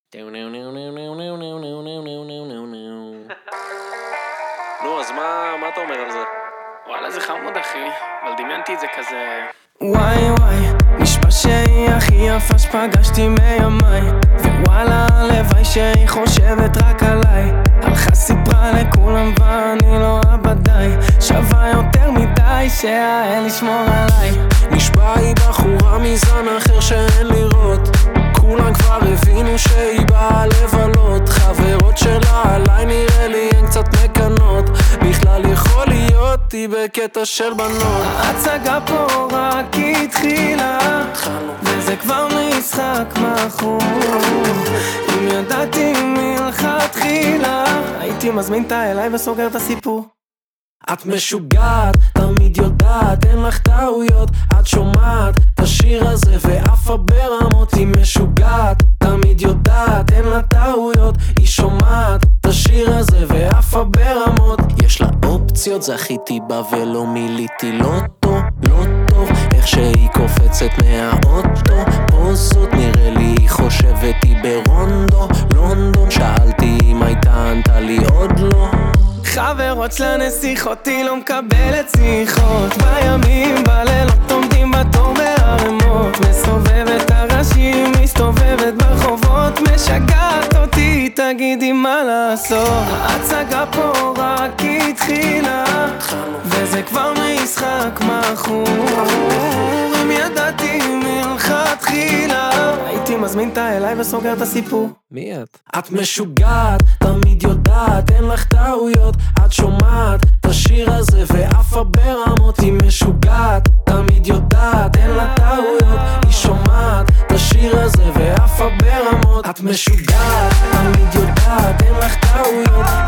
נו, אז מה אתה אומר על זה? וואלה, זה חמוד אחי, אבל דמיינתי את זה כזה... וואי וואי, נשבע שהיא הכי יפה שפגשתי מימיי, ווואלה הלוואי שהיא חושבת רק עליי. הלכה סיפרה לכולם ואני לא עבדיי, שווה יותר מדי שהאל ישמור עליי. נשבע היא בחורה מזן אחר שאין לראות, כולם כבר הבינו שהיא באה לבלות. חברות שלה עליי נראה לי הן קצת מקנות, בכלל יכול להיות היא בקטע של בנות. ההצגה פה רק התחילה וזה כבר משחק מכור. אם ידעתי מלכתחילה הייתי מזמין אותה אליי וסוגר את הסיפור. את משוגעת, תמיד יודעת, אין לך טעויות. את שומעת את השיר הזה ואף ברמות. היא משוגעת, תמיד יודעת, אין לה טעויות. היא שומעת את השיר הזה ואף ברמות. יש לה אופציות, זכיתי בה ולא מיליתי לוטו. לא טוב, איך שהיא קופצת מהאוטו. פוזות, נראה לי היא חושבת היא ברונדו. לונדון, שאלתי אם הייתה, ענתה לי עוד לא. חברות שלה נסיכות, היא לא מקבלת שיחות. בימים, בלילות עומדים בתור בהרמות. מסובבת הראשים, מסתובבת ברחובות. משגעת אותי, תגידי מה לעשות. ההצגה פה רק התחילה וזה כבר משחק מכור. אם ידעתי מלכתחילה הייתי מזמין אותה אליי וסוגר את הסיפור. מי את? את משוגעת, תמיד יודעת, אין לך טעויות. את שומעת את השיר הזה ואף ברמות. היא משוגעת, תמיד יודעת, אין לה טעויות. היא שומעת את השיר הזה ואף ברמות. את משוגעת, תמיד יודעת, אין לך טעויות.